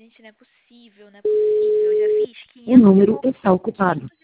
Gente, não é possível, não é possível. Eu já fiz O 500 e número poucos, está ocupado. 500